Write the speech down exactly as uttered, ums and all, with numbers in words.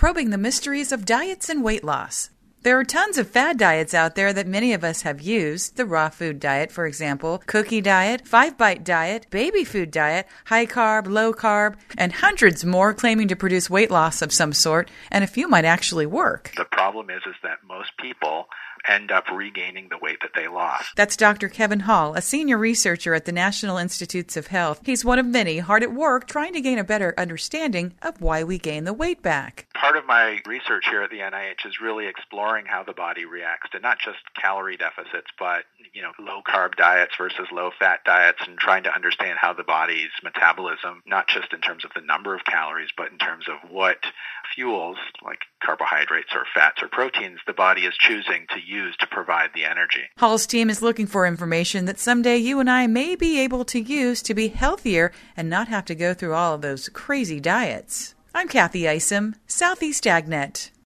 probing the mysteries of diets and weight loss. There are tons of fad diets out there that many of us have used. The raw food diet, for example, cookie diet, five-bite diet, baby food diet, high carb, low carb, and hundreds more claiming to produce weight loss of some sort, and a few might actually work. The problem is, is that most people end up regaining the weight that they lost. That's Doctor Kevin Hall, a senior researcher at the National Institutes of Health. He's one of many hard at work trying to gain a better understanding of why we gain the weight back. Part of my research here at the N I H is really exploring how the body reacts to not just calorie deficits, but you know, low-carb diets versus low-fat diets, and trying to understand how the body's metabolism, not just in terms of the number of calories, but in terms of what fuels, like carbohydrates or fats or proteins, the body is choosing to use to provide the energy. Hall's team is looking for information that someday you and I may be able to use to be healthier and not have to go through all of those crazy diets. I'm Kathy Isom, Southeast AgNet.